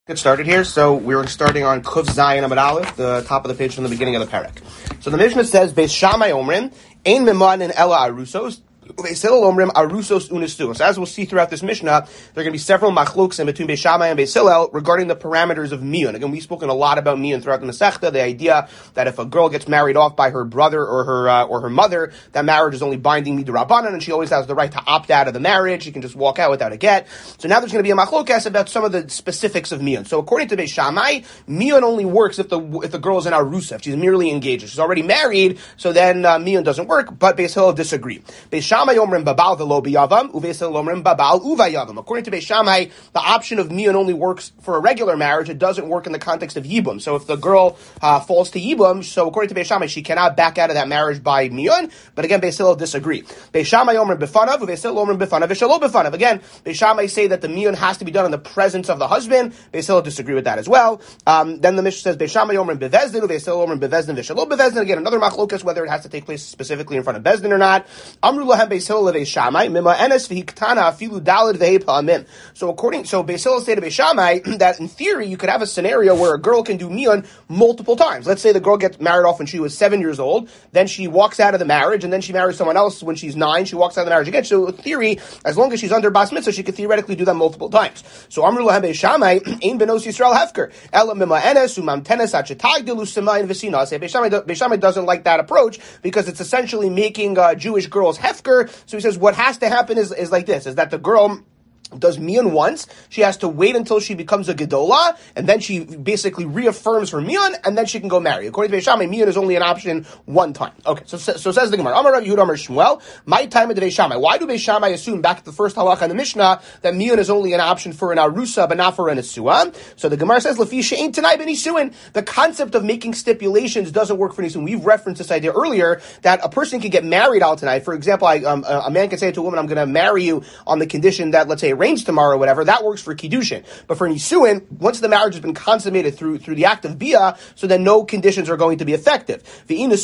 Get started here. So we're starting on Kuf Zayin Amud Aleph, the top of the page from the beginning of the parak. So the Mishnah says, Beis Shammai Omrim, Ein Memanin Ela Arusos, Beis Hillel Omrim Arusos Unesu. So as we'll see throughout this Mishnah, there are going to be several machloks in between Beis Shammai and Beis Hillel regarding the parameters of miyun. Again, we've spoken a lot about miyun throughout the Masechta, the idea that if a girl gets married off by her brother or her mother, that marriage is only binding midrabanan, and she always has the right to opt out of the marriage. She can just walk out without a get. So now there's going to be a machlokas about some of the specifics of miyun. So according to Beis Shammai, miyun only works if the girl is an arusa, if she's merely engaged. If she's already married, so then miyun doesn't work. But Beis Hillel disagree. Beis Shammai Omrim babal v'lo biyavam, uVeis Hillel Omrim babal uvayavam. According to Beis Shammai, the option of miyun only works for a regular marriage. It doesn't work in the context of yibum. So if the girl falls to yibum, so according to Beis Shammai, she cannot back out of that marriage by miyun. But again, Beis Hillel disagree. Beis Shammai Omrim b'fanav, uVeis Hillel Omrim b'fanav v'shelo b'fanav. Again, Beis Shammai say that the miyun has to be done in the presence of the husband. Beis Hillel disagree with that as well. Then the Mishnah says Beis Shammai Omrim bevezdin, uVeis Hillel Omrim bevezdin v'shelo bevezdin. Again, another machlokas whether it has to take place specifically in front of bezdin or not. Amru lahem Beis Hillel Beis Shammai mima enes v'hiktana afilu dalid v'hei pa'amim. So Beis Hillel say to Beis Shammai that in theory you could have a scenario where a girl can do miyun multiple times. Let's say the girl gets married off when she was 7 years old, then she walks out of the marriage, and then she marries someone else when she's 9. She walks out of the marriage again. So in theory, as long as she's under bas mitzvah, she could theoretically do that multiple times. So Amru lahem Beis Shammai ein benos Yisrael hefker ela mima enes umamtenes achetag dilu semayin v'sina. Beis Shammai doesn't like that approach because it's essentially making Jewish girls hefker. So he says what has to happen is like this: is that the girl does miyun once, she has to wait until she becomes a gedola, and then she basically reaffirms her miyun, and then she can go marry. According to Beis Shammai, miyun is only an option one time. Okay, so says the Gemara, Amar Rav Yehuda Amar Shmuel, my time of Beis Shammai. Why do Beis Shammai assume back at the first halakha in the Mishnah that miyun is only an option for an arusa, but not for an asua? So the Gemara says, Lefi she'ein tanai ben nisuin. The concept of making stipulations doesn't work for nisuin. We've referenced this idea earlier that a person can get married al tonight. For example, a man can say to a woman, I'm going to marry you on the condition that, let's say, rains tomorrow or whatever. That works for kiddushin. But for nisuin, once the marriage has been consummated through the act of bia, so then no conditions are going to be effective. According to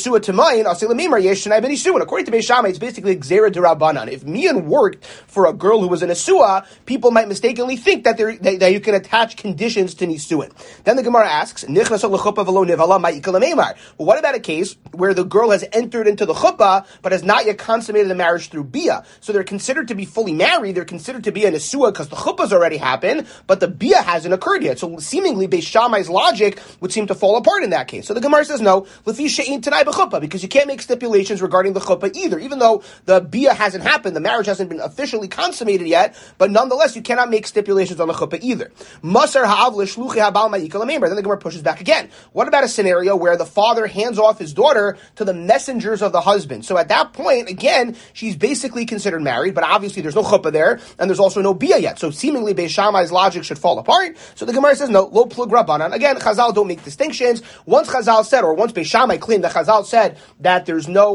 Beis Shammai, it's basically gzera d'Rabbanan. If miyun worked for a girl who was an asua, people might mistakenly think that you can attach conditions to nisuin. Then the Gemara asks, well, what about a case where the girl has entered into the chuppah but has not yet consummated the marriage through bia? So they're considered to be fully married, they're considered to be an asua because the chuppah's already happened, but the bia hasn't occurred yet. So seemingly Beis Shammai's logic would seem to fall apart in that case. So the Gemara says no, lefi she'ein tanai b'chuppah, because you can't make stipulations regarding the chuppah either. Even though the bia hasn't happened, the marriage hasn't been officially consummated yet, but nonetheless you cannot make stipulations on the chuppah either. Masar ha'av l'shluchi ha'bal ma'ikal ha'meimer. Then the Gemara pushes back again. What about a scenario where the father hands off his daughter to the messengers of the husband? So at that point, again, she's basically considered married, but obviously there's no chuppah there, and there's also no bia yet. So seemingly Beis Shammai's logic should fall apart. So the Gemara says no, lo plug rabbanan. Again, Chazal don't make distinctions. Once Chazal said, or once Beis Shammai claimed that Chazal said that there's no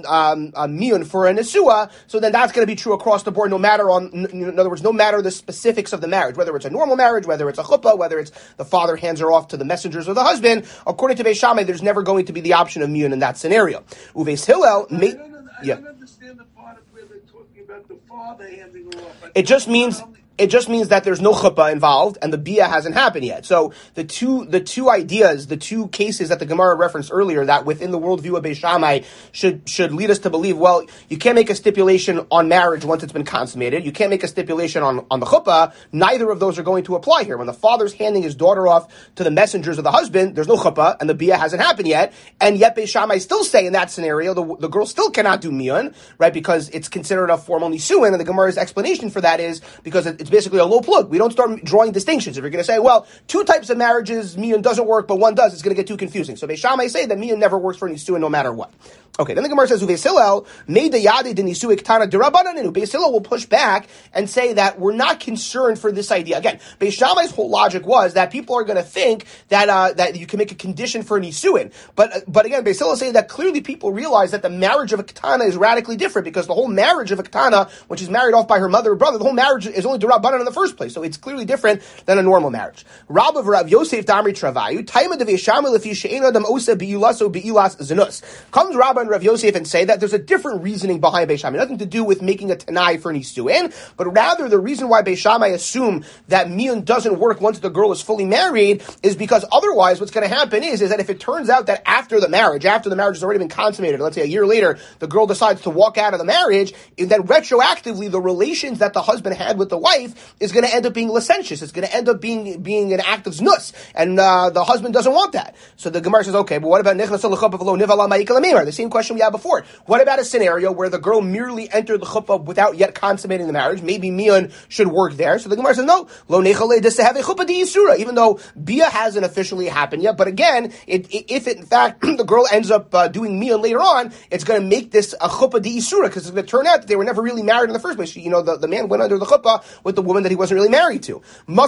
miyun for an asua, so then that's going to be true across the board, no matter in other words, no matter the specifics of the marriage, whether it's a normal marriage, whether it's a chuppah, whether it's the father hands her off to the messengers of the husband. According to Beis Shammai, there's never going to be the option of miyun in that scenario. Uveis Hillel, I don't understand the part of where they're talking about the father handing her off. It just means that there's no chuppah involved and the bia hasn't happened yet. So the two ideas, the two cases that the Gemara referenced earlier, that within the worldview of Beis Shammai should lead us to believe, well, you can't make a stipulation on marriage once it's been consummated. You can't make a stipulation on the chuppah. Neither of those are going to apply here. When the father's handing his daughter off to the messengers of the husband, there's no chuppah and the bia hasn't happened yet. And yet Beis Shammai still say in that scenario, the girl still cannot do miyun, right? Because it's considered a formal nisuin. And the Gemara's explanation for that is because it's basically a low plug. We don't start drawing distinctions. If you're going to say, well, two types of marriages, miyun doesn't work, but one does, it's going to get too confusing. So Beis Shammai say that miyun never works for nisuin no matter what. Okay, then the Gemara says, Uveis Hillel, made the yadi de nisuin ktana d'Rabbanan. Beis Hillel will push back and say that we're not concerned for this idea. Again, Beis Shammai's whole logic was that people are going to think that you can make a condition for nisuin. But again, Beis Hillel saying that clearly people realize that the marriage of a ktana is radically different because the whole marriage of a ktana, when she's married off by her mother or brother, the whole marriage is only Rabbanan in the first place. So it's clearly different than a normal marriage. Rav Yosef Damri Travayu, Taima de Veshama Lefi She'ena Adam Osa Be'ilaso Be'ilas Zenus. Comes Rabba and Rav Yosef and say that there's a different reasoning behind Beis Shammai. Nothing to do with making a Tanai for Nisuin, but rather the reason why Beis Shammai assume that Miyun doesn't work once the girl is fully married is because otherwise what's going to happen is that if it turns out that after the marriage has already been consummated, let's say a year later, the girl decides to walk out of the marriage, then retroactively the relations that the husband had with the wife is going to end up being licentious. It's going to end up being an act of znus, and the husband doesn't want that. So the Gemara says, okay, but what about the same question we had before? What about a scenario where the girl merely entered the chuppah without yet consummating the marriage? Maybe Miyun should work there. So the Gemara says, no, lo nechale to have a chuppah di yisura, even though Bia hasn't officially happened yet. But again, if in fact the girl ends up doing Miyun later on, it's going to make this a chuppah di yisura, because it's going to turn out that they were never really married in the first place. The man went under the chuppah with the woman that he wasn't really married to.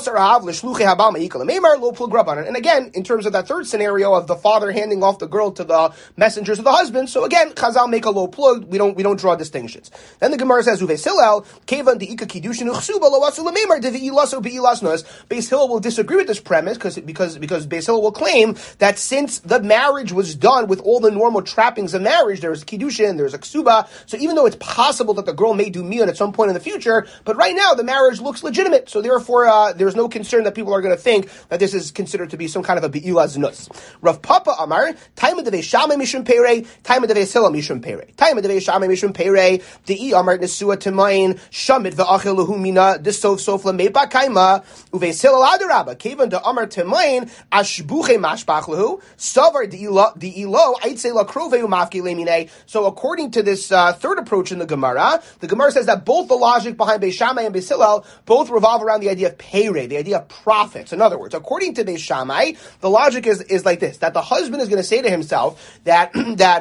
And again, in terms of that third scenario of the father handing off the girl to the messengers of the husband, so again, Chazal make a low plug. We don't draw distinctions. Then the Gemara says, Uve Hillel, Kevan deika kiddushin uchsuba lo asu lememar devi'ilaso be'ilasnos. Beis Hillel will disagree with this premise because Beis Hillel will claim that since the marriage was done with all the normal trappings of marriage, there's kiddushin, there's a ksuba, so even though it's possible that the girl may do miyun at some point in the future, but right now the marriage looks legitimate, so therefore there's no concern that people are going to think that this is considered to be some kind of a be'ilah znus. Rav Papa Amar, Taima Devei Shammai Mishum Perei, Taima Devei Hillel Mishum Perei. Taima Devei Shammai Mishum Perei, De'i Amar Nesua Temayin, Shamit V'achil Luhumina, Disof Sof Lameipa Kaima, Uveis Hillel Adarabba, Kevan de Amar Temayin, Ashbuche Mashbach Lahu, Savar De'ilo, Aitse La Krove Umafki Lemine. So according to this third approach in the Gemara says that both the logic behind Beis Shammai and Beis Hillel both revolve around the idea of Perei, the idea of profits. In other words, according to Beis Shammai, the logic is like this, that the husband is going to say to himself that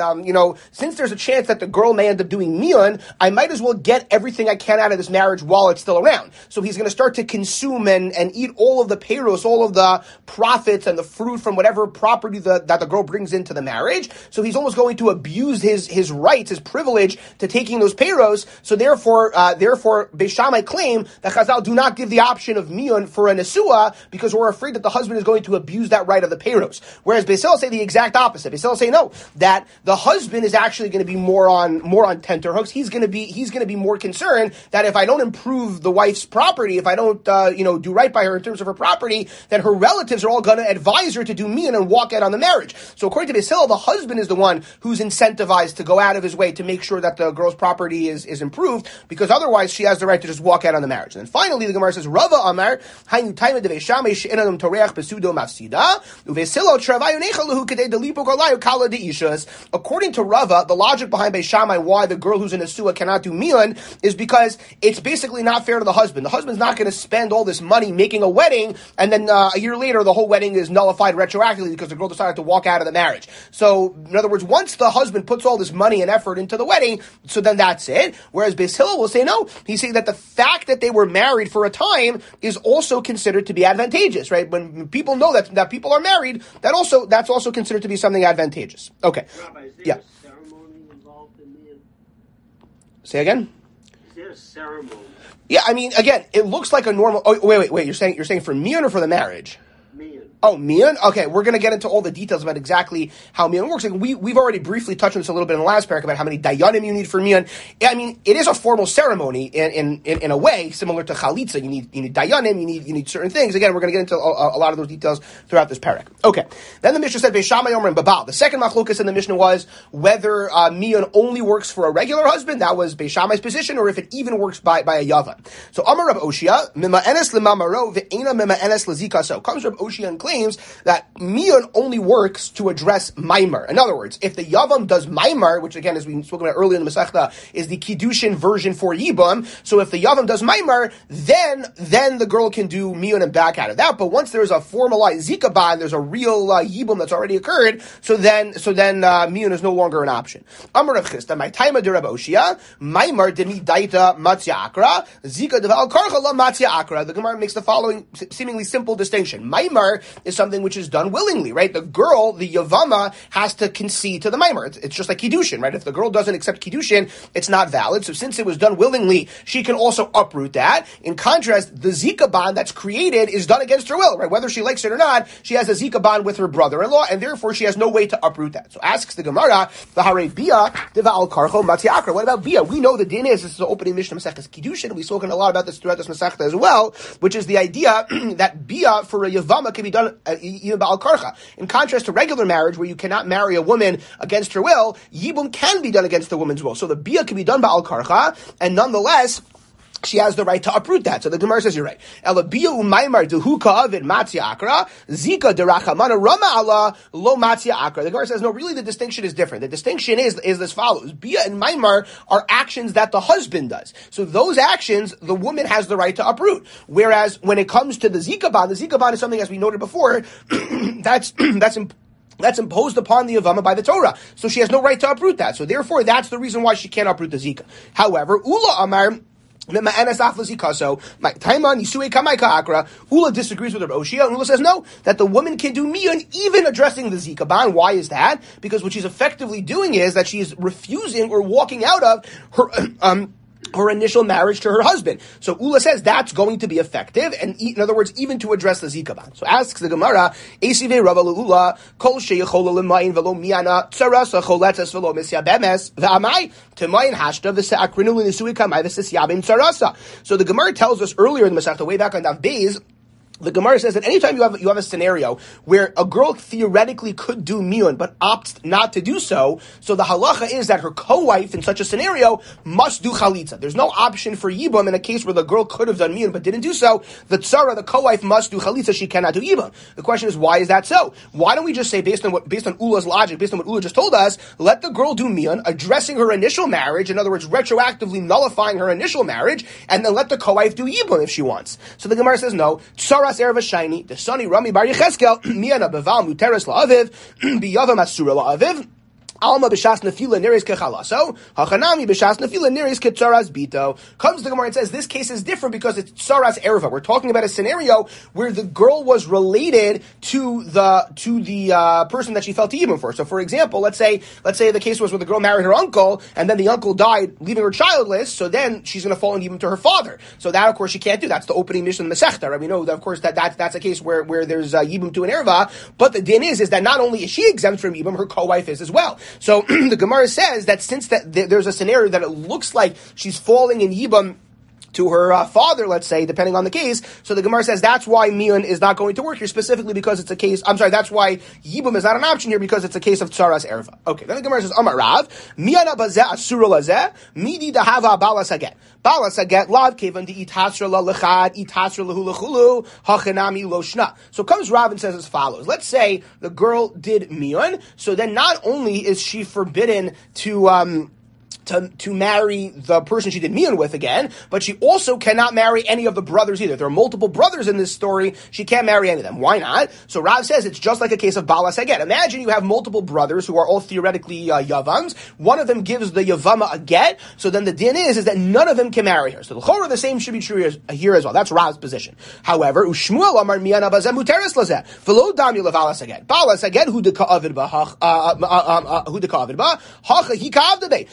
since there's a chance that the girl may end up doing miyun, I might as well get everything I can out of this marriage while it's still around. So he's going to start to consume and eat all of the peiros, all of the profits and the fruit from whatever property that the girl brings into the marriage. So he's almost going to abuse his rights, his privilege to taking those peiros. So therefore Beis Shammai claim that Chazal do not give the option of miyun for a nesua because we're afraid that the husband is going to abuse that right of the peiros. Whereas Beis Hillel say the exact opposite. Beis Hillel say no, that the husband is actually going to be more on tenterhooks. He's going to be more concerned that if I don't improve the wife's property, if I don't do right by her in terms of her property, then her relatives are all going to advise her to do miyun and walk out on the marriage. So according to Beis Hillel, the husband is the one who's incentivized to go out of his way to make sure that the girl's property is improved, because otherwise she has the right to just walk out on the marriage. And then finally the Gemara says, Rava Amar, Hainu Taima Devei Shammai she'enam toreach besudo mafsida, Uveis Hillel travayu nechalahu kedei delipo kalayu kala deishas. According to Rava, the logic behind Beis Shammai why the girl who's in a suah cannot do miyun is because it's basically not fair to the husband. The husband's not going to spend all this money making a wedding, and then a year later the whole wedding is nullified retroactively because the girl decided to walk out of the marriage. So, in other words, once the husband puts all this money and effort into the wedding, so then that's it. Whereas Beis Hillel will say no. He's saying that the fact that they were married for a time is also considered to be advantageous, right? When people know that people are married, that's also considered to be something advantageous. Okay. Rabbi, is there Yeah. a ceremony involved in miyun? Say again? Is there a ceremony? Yeah, I mean, again, it looks like a normal. Oh, wait. You're saying for miyun or for the marriage? Miyun. Oh, miyun? Okay, we're going to get into all the details about exactly how miyun works. Like we've already briefly touched on this a little bit in the last paragraph about how many dayanim you need for miyun. I mean, it is a formal ceremony in a way, similar to chalitza. You need dayanim, you need certain things. Again, we're going to get into a lot of those details throughout this parak. Okay, then the Mishnah said, Beis Shammai Omer and Babal. The second machlokas in the Mishnah was whether miyun only works for a regular husband, that was Beis Shammai's position, or if it even works by a yavan. So Amar Rav Oshia, mima enes lemamaro ve'ena mima enes lezikaso. Comes Rav Oshia and claims that miyun only works to address maimer. In other words, if the yavam does maimer, which again, as we spoke about earlier in the Masechta, is the kiddushin version for yibam, so if the yavam does maimer, then the girl can do miyun and back out of that. But once there's a formalized zikabah and there's a real yibam that's already occurred, so then miyun is no longer an option. Amar Rav Chisda, my taima de Rav Oshia, maimer demi daita matzia akra, zika deval karcha la matzia akra. The Gemara makes the following seemingly simple distinction. Maimer is something which is done willingly, right? The girl, the Yavama, has to concede to the Maimer. It's just like Kiddushin, right? If the girl doesn't accept Kiddushin, it's not valid. So since it was done willingly, she can also uproot that. In contrast, the Zika bond that's created is done against her will, right? Whether she likes it or not, she has a Zika bond with her brother-in-law, and therefore she has no way to uproot that. So asks the Gemara, V'harei Bia, Diva al Karcho, Matziakra. What about Bia? We know the din is, this is the opening Mishnah Masechtas Kiddushin. We've spoken a lot about this throughout this Masechta as well, which is the idea that Bia for a Yavama can be done even Ba'al Karcha. In contrast to regular marriage, where you cannot marry a woman against her will, Yibum can be done against the woman's will. So the Bia can be done Ba'al Karcha, and nonetheless, she has the right to uproot that. So the Gemara says you're right. Ela Bia u'maymar dehuka avid matzia akra, zika derachamana rama ala lo matzia akra. The Gemara says, no, really the distinction is different. The distinction is as follows. Bia and maymar are actions that the husband does. So those actions, the woman has the right to uproot. Whereas when it comes to the zika bond is something, as we noted before, that's imposed upon the Yavama by the Torah. So she has no right to uproot that. So therefore, that's the reason why she can't uproot the zika. However, Ula Amar, Ula disagrees with Rav Oshia, and Ula says no, that the woman can do miyun even addressing the zika ban. Why is that? Because what she's effectively doing is that she's refusing or walking out of her initial marriage to her husband. So Ula says that's going to be effective, and in other words, even to address the zika ban. So asks the Gemara, Esive Rava Ula, Kol sheyechola l'mayin v'lo miyana tzarasa choletzes v'lo misyabemes v'amai t'mayin hashta v'se'akrinu l'nisui kamai v'sisyabim tzarasa. So the Gemara tells us earlier in the Masechta, way back on Daf Beis, the Gemara says that anytime you have a scenario where a girl theoretically could do miyun but opts not to do so, so the halacha is that her co-wife in such a scenario must do chalitza. There's no option for yibum in a case where the girl could have done miyun but didn't do so. The tzara, the co-wife, must do chalitza. She cannot do yibum. The question is, why is that so? Why don't we just say, based on Ula's logic, based on what Ula just told us, let the girl do miyun, addressing her initial marriage, in other words, retroactively nullifying her initial marriage, and then let the co-wife do yibum if she wants. So the Gemara says no. Tzara Erev Shiny, the Sunny Rami Bar Yecheskel, Miyana Beval Muteres La'aviv, Biyavam Asura La'aviv, Alma b'shas nefila neris kechalaso, hachanami b'shas nefila neris ketzaras bito. Comes the Gemara and says this case is different because it's tzaras erva. We're talking about a scenario where the girl was related to the person that she felt yibum for. So, for example, let's say the case was where the girl married her uncle and then the uncle died, leaving her childless. So then she's going to fall in yibum to her father. So that, of course, she can't do. That's the opening mission of the Masechta. Right? We know that, of course, that's a case where there's yibum to an erva. But the din is that not only is she exempt from yibum, her co-wife is as well. So the Gemara says that since there's a scenario that it looks like she's falling in yibum to her father, let's say, depending on the case. So the Gemara says that's why miyun is not going to work here, specifically because it's a case. I'm sorry, that's why yibum is not an option here because it's a case of tzaras erva. Okay, then the Gemara says Amar Rav miyana bazeh asura lazeh midi dahava balas haget. Balas haget lav kevan di itasra la lechad itasra lahu lechulu hachanami lo shna. So comes Rav and says as follows: let's say the girl did miyun, so then not only is she forbidden to marry the person she did miyun with again, but she also cannot marry any of the brothers either. There are multiple brothers in this story. She can't marry any of them. Why not? So Rav says it's just like a case of balas haget. Imagine you have multiple brothers who are all theoretically yavams. One of them gives the yavama a get, so then the din is that none of them can marry her. So the chorah, the same should be true here as well. That's Rav's position. However, Ushmuel amar miyana bazeh muteres lazeh v'lo dami levalas haget. Balas haget hu deka avid ba hacha he kavda be.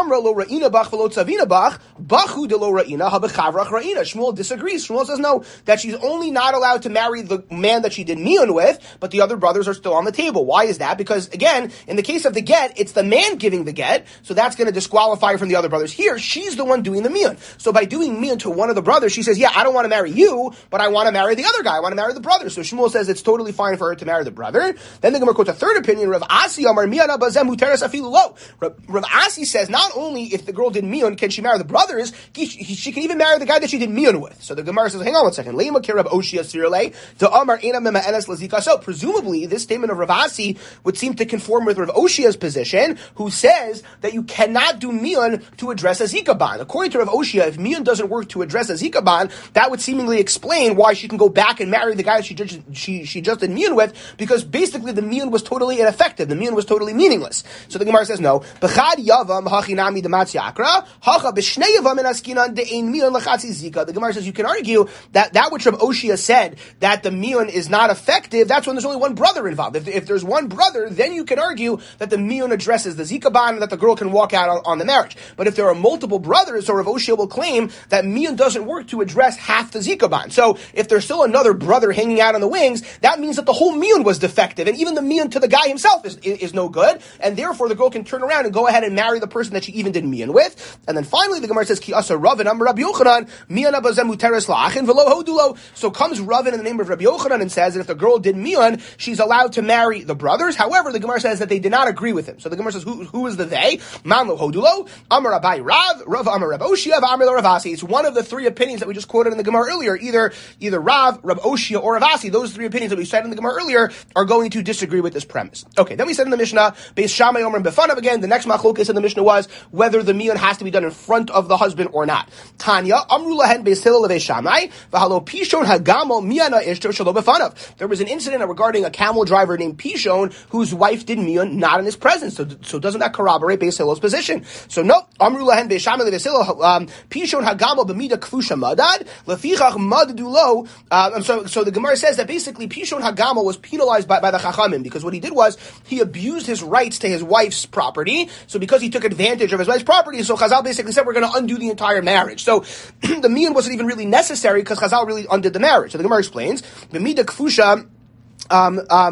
Shmuel disagrees. Shmuel says no, that she's only not allowed to marry the man that she did miyun with, but the other brothers are still on the table. Why is that? Because again, in the case of the get, it's the man giving the get, so that's going to disqualify her from the other brothers. Here, she's the one doing the miyun. So by doing miyun to one of the brothers, she says, yeah, I don't want to marry you, but I want to marry the other guy. I want to marry the brother. So Shmuel says it's totally fine for her to marry the brother. Then the Gemara quotes a third opinion. Rav Asi amar miyana bazeh muteres afilu lo. Rav Asi says not only if the girl did miyun can she marry the brothers, she can even marry the guy that she did miyun with. So the Gemara says, hang on one second. So presumably this statement of Rav Asi would seem to conform with Rav Oshia's position, who says that you cannot do miyun to address a zika ban. According to Rav Oshia, if miyun doesn't work to address a zika ban, that would seemingly explain why she can go back and marry the guy she just did miyun with, because basically the miyun was totally ineffective. The miyun was totally meaningless. So the Gemara says no. achinami dematziyakra hacha b'shnei askinan de'ein mion lachatzi zika. The Gemara says you can argue that which Rav Oshia said that the mion is not effective. That's when there's only one brother involved. If there's one brother, then you can argue that the mion addresses the zika ban and that the girl can walk out on the marriage. But if there are multiple brothers, so Rav Oshia will claim that mion doesn't work to address half the zika ban. So if there's still another brother hanging out on the wings, that means that the whole mion was defective, and even the mion to the guy himself is no good, and therefore the girl can turn around and go ahead and marry the person that she even did mion with. And then finally the Gemara says ki asa Rav and Amar Rabbi Yochanan mion abazem muteres la'achin v'lo hodulo. So comes Rav in the name of Rabbi Yochanan and says that if the girl did mion, she's allowed to marry the brothers. However, the Gemara says that they did not agree with him. So the Gemara says, who is the they? Man lo hodulo, Amar Abai Rav Amar Rav Oshia, Amar lo Rav Asi. It's one of the three opinions that we just quoted in the Gemara earlier. Either Rav Oshia, or Rav Asi. Those three opinions that we cited in the Gemara earlier are going to disagree with this premise. Okay, then we said in the Mishnah, Beis Shammai Omer Befanav again. The next machlokes in the Mishnah was whether the mion has to be done in front of the husband or not. Tanya Amru Lahen Beis Hillel Beis Shammai V'Halo Pishon Hagamo Miana Ishto Shelo Befanav. There was an incident regarding a camel driver named Pishon whose wife did mion not in his presence. So doesn't that corroborate Beis Hillel's position? So no, Amru Lahen Beis Shammai Beis Hillel Pishon Hagamo B'Mida Kfusha Madad Lefichach Maddulo. So the Gemara says that basically Pishon Hagamo was penalized by the Chachamim because what he did was he abused his rights to his wife's property. So because he took advantage of his wife's property, so Chazal basically said we're going to undo the entire marriage. So the mion wasn't even really necessary because Chazal really undid the marriage. So the Gemara explains, B'mida Kfusha so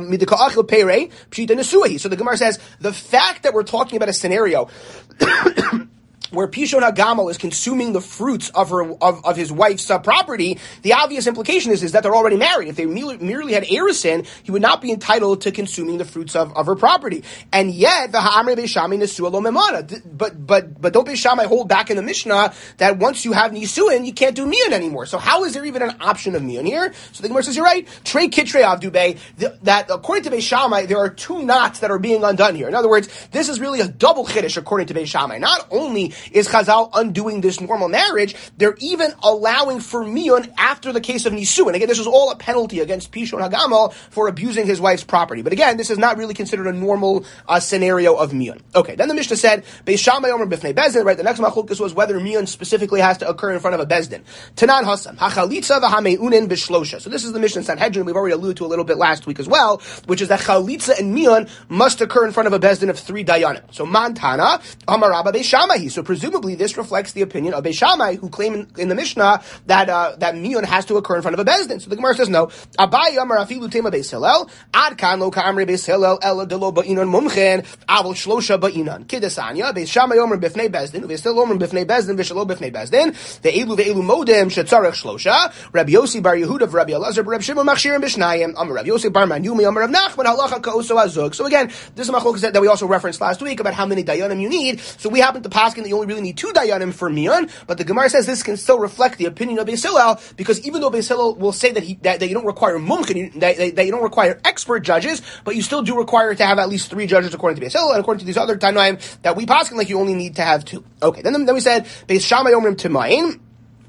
the Gemara says the fact that we're talking about a scenario where Pishon Hagamo is consuming the fruits of his wife's property, the obvious implication is that they're already married. If they merely had erisin, he would not be entitled to consuming the fruits of her property. And yet, the Ha'amre Beis Shammai Nesua Lo Memana. But don't Beis Shammai hold back in the Mishnah that once you have Nisuin, you can't do mion anymore. So how is there even an option of mion here? So the Gemara says, you're right. Trei Kitrei Avdube, that according to Beis Shammai, there are two knots that are being undone here. In other words, this is really a double chiddush according to Beis Shammai. Not only is Chazal undoing this normal marriage, they're even allowing for mion after the case of Nisu. And again, this is all a penalty against Pishon Hagamo for abusing his wife's property. But again, this is not really considered a normal scenario of mion. Okay, then the Mishnah said, Beis Shammai Omer Bifnei Bezdin, right? The next machlokes was whether mion specifically has to occur in front of a Bezdin. Tanan Hassam, Hachalitza v'hameunin b'shlosha. So this is the Mishnah in Sanhedrin, we've already alluded to a little bit last week as well, which is that Chalitza and mion must occur in front of a Bezdin of 3 dayanim. So Mantana, Amar Rabba Beis Shammai. So presumably this reflects the opinion of Beis Shammai, who claim in the Mishnah that mion has to occur in front of a Bezdin. So the Gemara says no. Abai Amar Afilu Tema Beis Hillel, Ad Kan Lo Ka'amre Beis Hillel, Ela Delo Ba'inon Mumchen, Avol Shlosha Ba'inon. Kidesanya, Beis Shammai Omer Bifnei Bezdin, Beis Hillel Omer Bifnei Bezdin, V'Shelo Bifnei Bezdin, Ve'elu Modem, Shetzarech Shlosha, Rabbi Yossi Bar Yehuda, Rabbi Elazar, Rabbi Shimon Machshirim B'Shnayim, Amar Rabbi Yossi Bar Manyumi, Amar Rav Nachman, Halacha Ka'oso Azug. So again, this is a machlokes that we also referenced last week about how many dayanim you need. So we happen to paskin that you only really need 2 dayanim for mion, but the Gemara says this can still reflect the opinion of Beis Hillel, because even though Beis Hillel will say that you don't require mumkin, that you don't require expert judges, but you still do require to have at least 3 judges according to Beis Hillel, and according to these other Tanoim that we paskin like you only need to have 2. Okay, then we said Beis Shammai Omrim Timayin.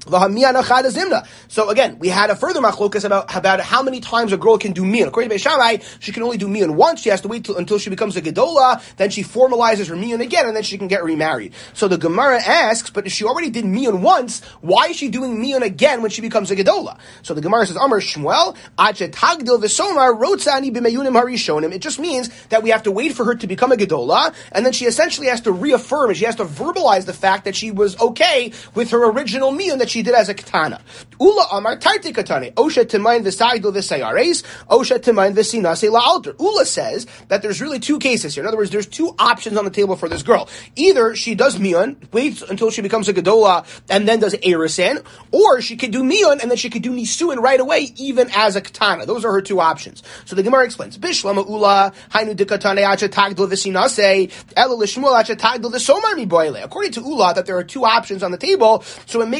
So again, we had a further machlokas about how many times a girl can do mion. According to Beis Shammai, she can only do mion once. She has to wait until she becomes a gedola, then she formalizes her mion again, and then she can get remarried. So the Gemara asks, but if she already did mion once, why is she doing mion again when she becomes a gedola? So the Gemara says, Amar Shmuel, tagdil v'somar rotzani b'meyunim harishonim. It just means that we have to wait for her to become a gedola, and then she essentially has to reaffirm, she has to verbalize the fact that she was okay with her original mion that she did as a katana. Ula Amar Tarti Katane, Osha Timain Visagdo Visayares, Osha Timain Visinase La Alter. Ula says that there's really 2 cases here. In other words, there's 2 options on the table for this girl. Either she does mion, waits until she becomes a gedola, and then does erisin, or she could do mion and then she could do nisuin right away, even as a katana. Those are her 2 options. So the Gemara explains, Bishlama Ula, Hainu de Katane Acha Tagdo Visinase, Ela Lishmul Acha Tagdo Visomar Mi Boile. According to Ula, that there are 2 options on the table, so it makes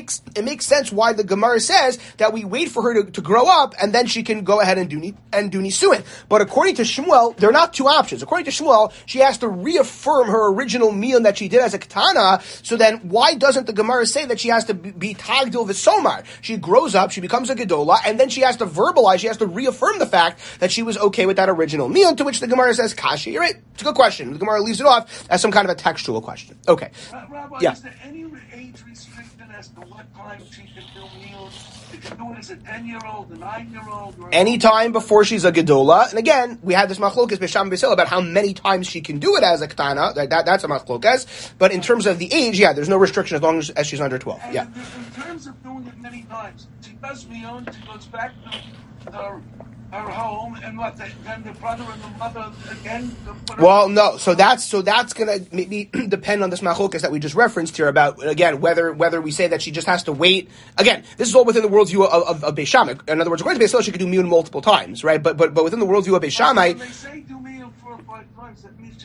makes sense why the Gemara says that we wait for her to grow up and then she can go ahead and do nisuin. But according to Shmuel, there are not two options. According to Shmuel, she has to reaffirm her original miyun that she did as a katana. So then why doesn't the Gemara say that she has to be tagdil v'somar? She grows up, she becomes a gedola, and then she has to verbalize, she has to reaffirm the fact that she was okay with that original miyun, to which the Gemara says, Kashi, you're right. It's a good question. The Gemara leaves it off as some kind of a textual question. Okay. Rabbi, Yeah. is there any age restriction as to what time she can do meals? She can do it as a 10-year-old, a 9-year-old? Anytime before she's a gedola. And again, we had this machlokes b'sham b'sil about how many times she can do it as a katana. That's a machlokes. But in terms of the age, yeah, there's no restriction as long as she's under 12. And Yeah. in terms of doing it many times, she does meal, she goes back to her home, and then the brother and the mother again. Well, no. So that's gonna maybe depend on this machlokes that we just referenced here about, again, whether we say that she just has to wait. Again, this is all within the worldview of Beis Shammai. In other words, according to Beis Hillel, she could do miyun multiple times, right? But within the worldview of Beis Shammai, when they say do meal 4 or 5 times, that means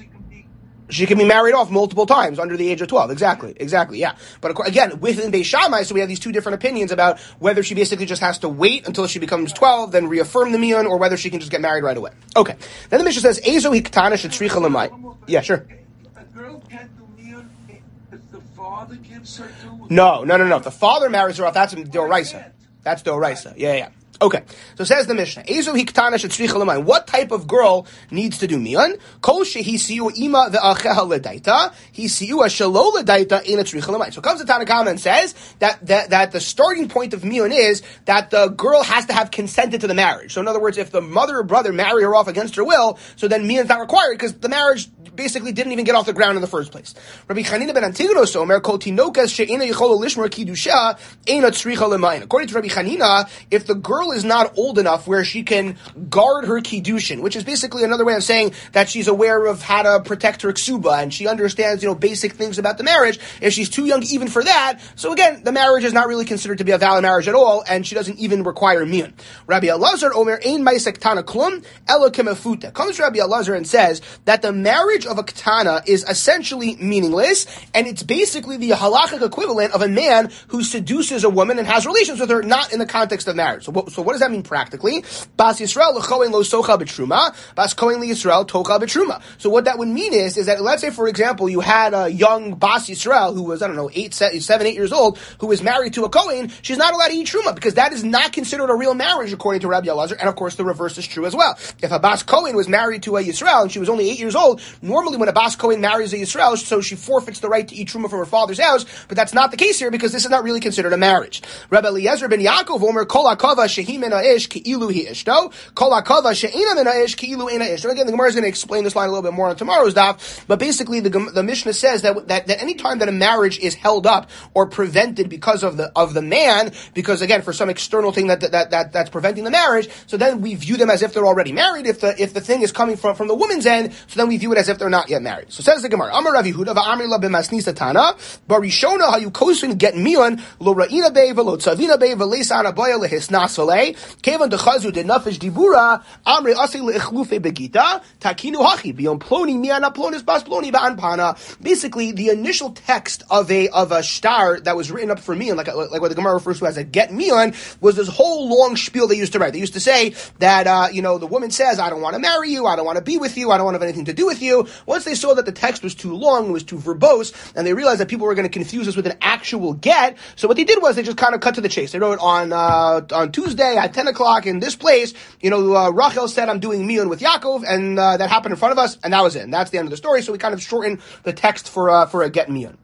she can be married off multiple times under the age of 12. Exactly, yeah. But again, within Beis Shammai, so we have these two different opinions about whether she basically just has to wait until she becomes 12, then reaffirm the miyun, or whether she can just get married right away. Okay. Then the Mishnah says, Ezo hiktana shetzricha lemay. Yeah, sure. A girl can't do meal if the father gives her to. No. If the father marries her off, that's Doraisa. That's Doraisa. Yeah. Okay, so says the Mishnah, Ezo hiktana shetzricha lemay. What type of girl needs to do miyun? Kol shehisiu ima ve'acheha ledaita, hisiu shelo ledaita ena tzricha lemay. So comes the Tanakama and says that the starting point of miyun is that the girl has to have consented to the marriage. So in other words, if the mother or brother marry her off against her will, so then miyun is not required because the marriage basically didn't even get off the ground in the first place. Rabbi Chanina ben Antigonos Omer kol tinokas she'ena yichola lishmor kidusha ena tzricha lemay. According to Rabbi Chanina, if the girl is not old enough where she can guard her kiddushin, which is basically another way of saying that she's aware of how to protect her ksuba and she understands, basic things about the marriage. If she's too young even for that, so again, the marriage is not really considered to be a valid marriage at all, and she doesn't even require miyun. Rabbi Elazar Omer ein ma'aseh ktana klum ela kemefuta. Comes Rabbi Elazar and says that the marriage of a ktana is essentially meaningless, and it's basically the halachic equivalent of a man who seduces a woman and has relations with her, not in the context of marriage. So what does that mean practically? Bas Yisrael l'choen lo socha b'truma, bas kohen li Yisrael tocha b'truma. So what that would mean is that, let's say, for example, you had a young Bas Yisrael who was, 7, 8 years old, who was married to a kohen. She's not allowed to eat truma because that is not considered a real marriage according to Rabbi Elazar, and of course the reverse is true as well. If a Bas Kohen was married to a Yisrael and she was only 8 years old, normally when a Bas Kohen marries a Yisrael, so she forfeits the right to eat truma from her father's house, but that's not the case here because this is not really considered a marriage. Rabbi Eliezer ben Yaakov Omer kol hakava shehi min ha'ish ki'ilu hi ishto, kol hakava she'ena min ha'ish ki'ilu eina ishto. Again, the Gemara is going to explain this line a little bit more on tomorrow's daf, but basically the Mishnah says that any time that a marriage is held up or prevented because of the man, because again for some external thing that's preventing the marriage, so then we view them as if they're already married. If the thing is coming from the woman's end, so then we view it as if they're not yet married. So says the Gemara, Amar Rav Yehuda va'amri la b'masnisa tana, barishona hayu kosvin get miyun lo ra'ina bei v'lo tzavina bei v'leisana baya lehisnas v'lei kevan dechazu de nafesh dibura amri asi le'ichlufe begita takinu hachi biyom ploni miyana plonis bas ploni ba'an pana. Basically, the initial text of a shtar that was written up for miyun, like what the Gemara refers to as a get miyun, was this whole long spiel they used to write. They used to say that the woman says, I don't want to marry you, I don't want to be with you, I don't want to have anything to do with you. Once they saw that the text was too long, it was too verbose, and they realized that people were going to confuse this with an actual get, so what they did was they just kind of cut to the chase. They wrote on Tuesday at 10 o'clock in this place, Rachel said I'm doing miyun with Yaakov, and that happened in front of us, and that was it. And that's the end of the story, so we kind of shortened the text for a get miyun.